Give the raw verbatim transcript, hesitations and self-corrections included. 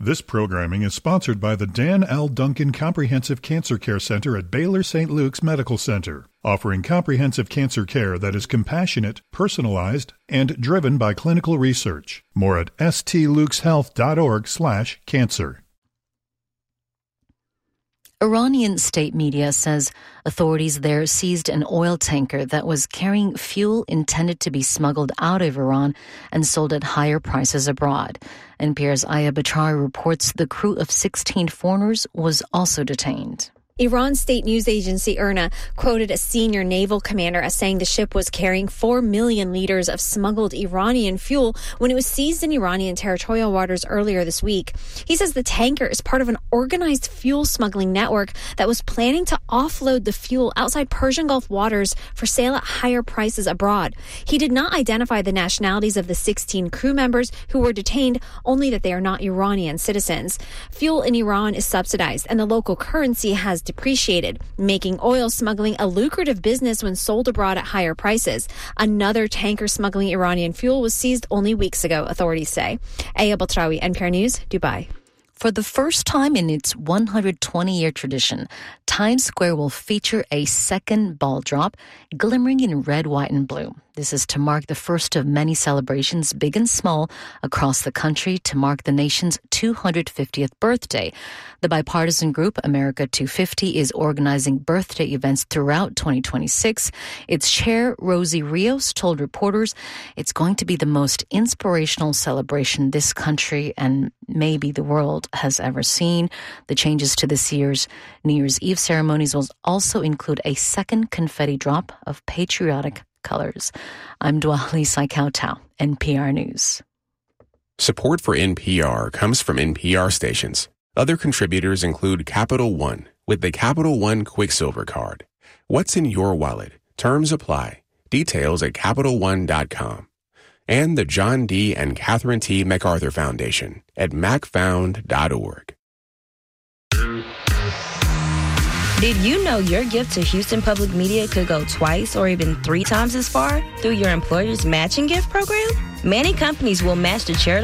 This programming is sponsored by the Dan L. Duncan Comprehensive Cancer Care Center at Baylor Saint Luke's Medical Center, offering comprehensive cancer care that is compassionate, personalized, and driven by clinical research. More at stlukeshealth.org slash cancer. Iranian state media says authorities there seized an oil tanker that was carrying fuel intended to be smuggled out of Iran and sold at higher prices abroad. N P R's Aya Bachari reports the crew of sixteen foreigners was also detained. Iran state news agency IRNA quoted a senior naval commander as saying the ship was carrying four million liters of smuggled Iranian fuel when it was seized in Iranian territorial waters earlier this week. He says the tanker is part of an organized fuel smuggling network that was planning to offload the fuel outside Persian Gulf waters for sale at higher prices abroad. He did not identify the nationalities of the sixteen crew members who were detained, only that they are not Iranian citizens. Fuel in Iran is subsidized and the local currency has depreciated, making oil smuggling a lucrative business when sold abroad at higher prices. Another tanker smuggling Iranian fuel was seized only weeks ago, authorities say. Aya Batrawi, N P R News, Dubai. For the first time in its one hundred twenty-year tradition, Times Square will feature a second ball drop glimmering in red, white, and blue. This is to mark the first of many celebrations, big and small, across the country to mark the nation's two hundred fiftieth birthday. The bipartisan group, America two fifty, is organizing birthday events throughout twenty twenty-six. Its chair, Rosie Rios, told reporters it's going to be the most inspirational celebration this country and maybe the world has ever seen. The changes to this year's New Year's Eve ceremonies will also include a second confetti drop of patriotic colors. I'm Dwali Saikautau, N P R News. Support for N P R comes from N P R stations. Other contributors include Capital One with the Capital One Quicksilver Card. What's in your wallet? Terms apply. Details at Capital One dot com. And the John D. and Catherine T. MacArthur Foundation at mac found dot org. Did you know your gift to Houston Public Media could go twice or even three times as far through your employer's matching gift program? Many companies will match the charitable